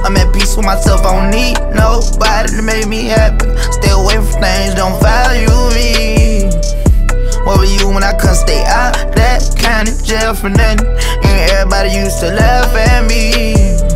I'm at peace with myself, I don't need nobody to make me happy. Stay away from things, don't value me. What were you when I couldn't stay out that county jail for nothing? And everybody used to laugh at me.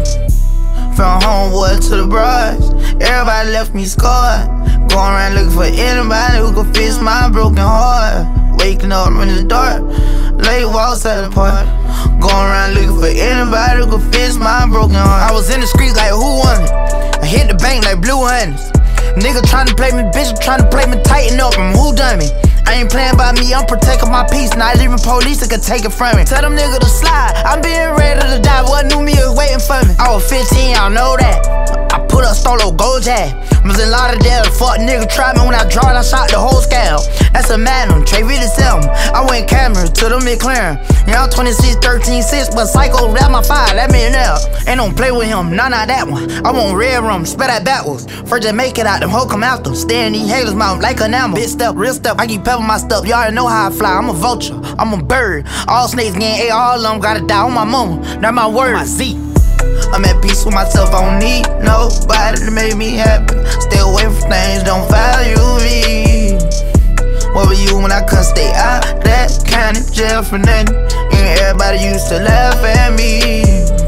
From Homewood to the Broads, everybody left me scarred. Going around looking for anybody who could fix my broken heart. Waking up in the dark, late walks at the park. Going around looking for anybody who could fix my broken heart. I was in the streets like who won it? I hit the bank like blue hunters. Nigga tryna play me, bitch tryna play me, tighten up, and who done me? I ain't playing by me, I'm protecting my peace. Not even police that could take it from me. Tell them niggas to slide, I'm being ready to die. What knew me was waiting for me. I was 15, y'all know that. I put up Stolo Gold Jag. Was in Lauderdale, fuck nigga tried me when I drawed, I shot the whole scale. That's a Magnum, Trey really sell me. I went camera to the McLaren. Yeah, I'm 26, 13, 6, but Psycho, that my 5, that me now. Ain't don't play with him, nah, not that one. I want red rum, spell that backwards. First just make it out, them hoe come out them. Stay in these haters' mouth like an animal. Big step, real step, I keep pepping my stuff. You already know how I fly, I'm a vulture, I'm a bird. All snakes gang, all of them gotta die on my mama. Not my word, my Z. I'm at peace with myself, I don't need nobody to make me happy. Stay away from things, don't value me. What were you when I couldn't stay out that county jail for nothing? And everybody used to laugh at me.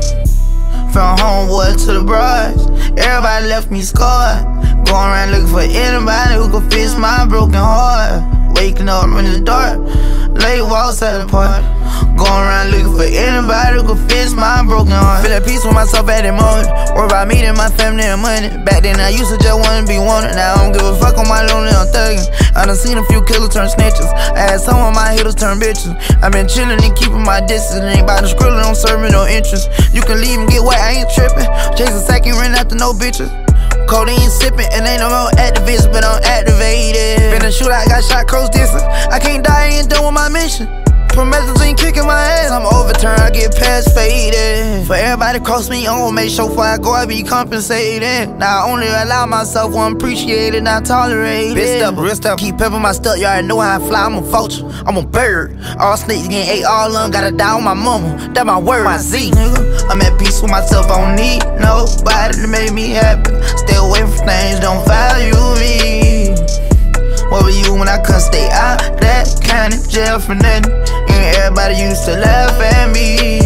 From Homewood to the Broads, everybody left me scarred. Going around looking for anybody who could fix my broken heart. Waking up in the dark, late walks at the park. Going around looking for anybody who could fix my broken heart. Feel at peace with myself at that moment. Worry about me and my family and money. Back then I used to just wanna be wanted. Now I don't give a fuck on my lonely, I'm thugging. I done seen a few killers turn snitches. I had some of my hitters turn bitches. I been chillin' and keeping my distance. Ain't bout to skrillin', don't serve me no interest. You can leave and get wet, I ain't trippin'. Chasing sack, ain't running after no bitches. Codeine sippin', and ain't no more activists, but I'm activated. Been a shootout, got shot close distance. I can't die, I ain't done with my mission. Promethazine ain't kicking my ass, I'm overturned, I get past faded. For everybody cross me on, make sure before I go, I be compensated. Now I only allow myself one appreciated, not tolerated. Big step, real step, keep pepping my stuff, you already know how I fly, I'm a vulture, I'm a bird. All snakes getting ate, all of them gotta die on my mama, that my word, my Z. Nigga, I'm at peace with myself, I don't need nobody to make me happy. Stay away from things, don't value me. What were you when I couldn't stay out that county jail for nothing? And everybody used to laugh at me.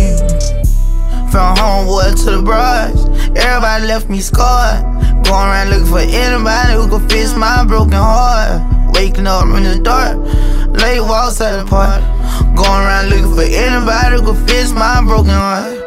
From Homewood to the Broads, everybody left me scarred. Going around looking for anybody who could fix my broken heart. Waking up in the dark, late walks at the park. Going around looking for anybody who could fix my broken heart.